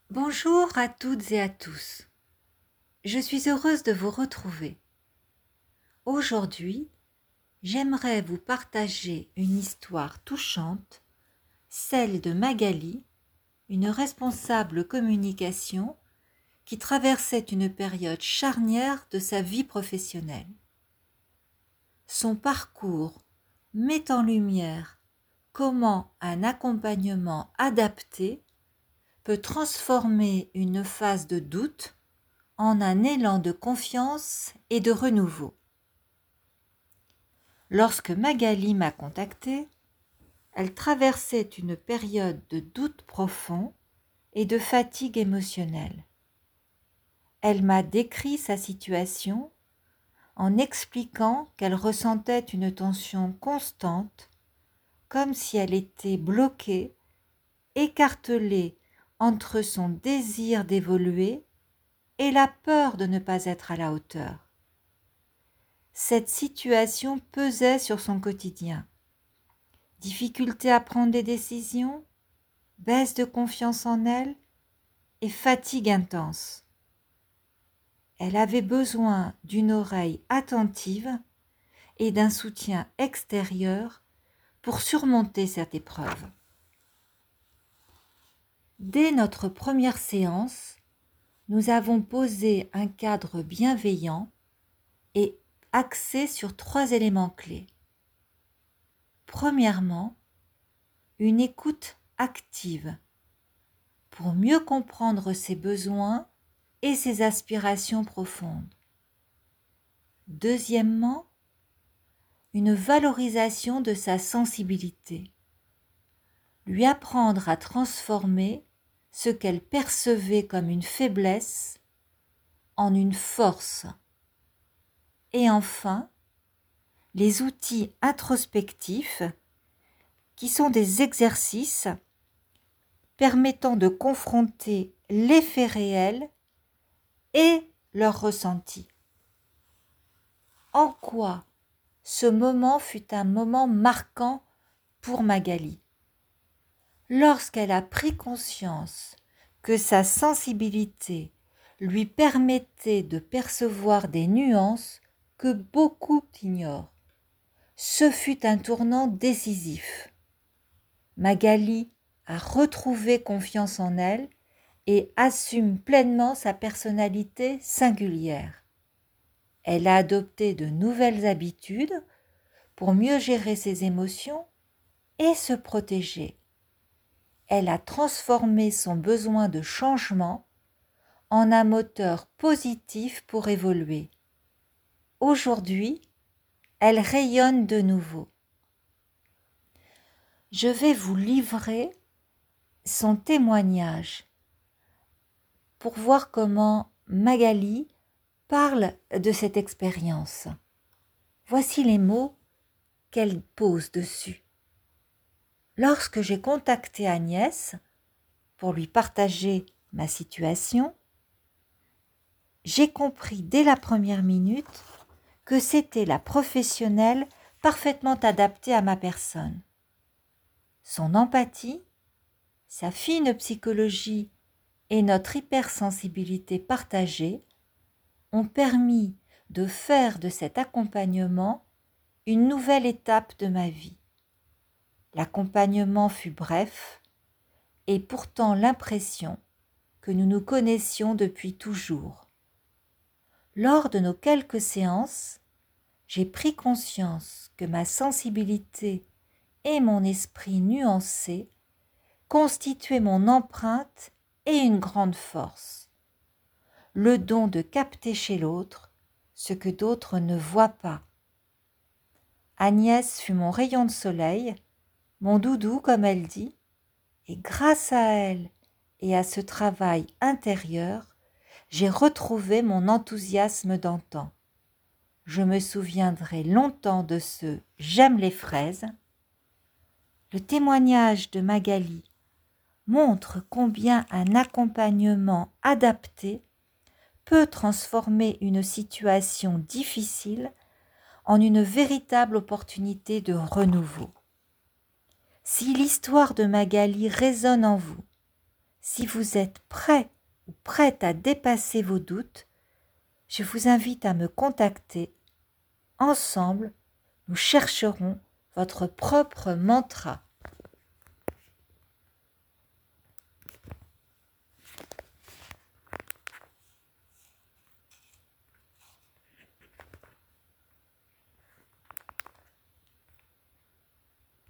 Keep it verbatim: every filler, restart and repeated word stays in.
Bonjour à toutes et à tous. Je suis heureuse de vous retrouver. Aujourd'hui, j'aimerais vous partager une histoire touchante, celle de Magali, une responsable communication qui traversait une période charnière de sa vie professionnelle. Son parcours met en lumière comment un accompagnement adapté peut transformer une phase de doute en un élan de confiance et de renouveau. Lorsque Magali m'a contactée, elle traversait une période de doute profond et de fatigue émotionnelle. Elle m'a décrit sa situation en expliquant qu'elle ressentait une tension constante, comme si elle était bloquée, écartelée entre son désir d'évoluer et la peur de ne pas être à la hauteur. Cette situation pesait sur son quotidien. Difficulté à prendre des décisions, baisse de confiance en elle et fatigue intense. Elle avait besoin d'une oreille attentive et d'un soutien extérieur pour surmonter cette épreuve. Dès notre première séance, nous avons posé un cadre bienveillant et axé sur trois éléments clés. Premièrement, une écoute active pour mieux comprendre ses besoins et ses aspirations profondes. Deuxièmement, une valorisation de sa sensibilité, lui apprendre à transformer ce qu'elle percevait comme une faiblesse en une force. Et enfin, les outils introspectifs qui sont des exercices permettant de confronter les faits réels et leurs ressentis. En quoi ce moment fut un moment marquant pour Magali? Lorsqu'elle a pris conscience que sa sensibilité lui permettait de percevoir des nuances que beaucoup ignorent. Ce fut un tournant décisif. Magali a retrouvé confiance en elle et assume pleinement sa personnalité singulière. Elle a adopté de nouvelles habitudes pour mieux gérer ses émotions et se protéger. Elle a transformé son besoin de changement en un moteur positif pour évoluer. Aujourd'hui, elle rayonne de nouveau. Je vais vous livrer son témoignage pour voir comment Magali parle de cette expérience. Voici les mots qu'elle pose dessus. Lorsque j'ai contacté Agnès pour lui partager ma situation, j'ai compris dès la première minute que c'était la professionnelle parfaitement adaptée à ma personne. Son empathie, sa fine psychologie et notre hypersensibilité partagée ont permis de faire de cet accompagnement une nouvelle étape de ma vie. L'accompagnement fut bref et pourtant l'impression que nous nous connaissions depuis toujours. Lors de nos quelques séances, j'ai pris conscience que ma sensibilité et mon esprit nuancé constituaient mon empreinte et une grande force. Le don de capter chez l'autre ce que d'autres ne voient pas. Agnès fut mon rayon de soleil, mon doudou comme elle dit, et grâce à elle et à ce travail intérieur, j'ai retrouvé mon enthousiasme d'antan. Je me souviendrai longtemps de ce « j'aime les fraises ». Le témoignage de Magali montre combien un accompagnement adapté peut transformer une situation difficile en une véritable opportunité de renouveau. Si l'histoire de Magali résonne en vous, Si vous êtes prêt ou prête à dépasser vos doutes, je vous invite à me contacter. Ensemble, nous chercherons votre propre mantra.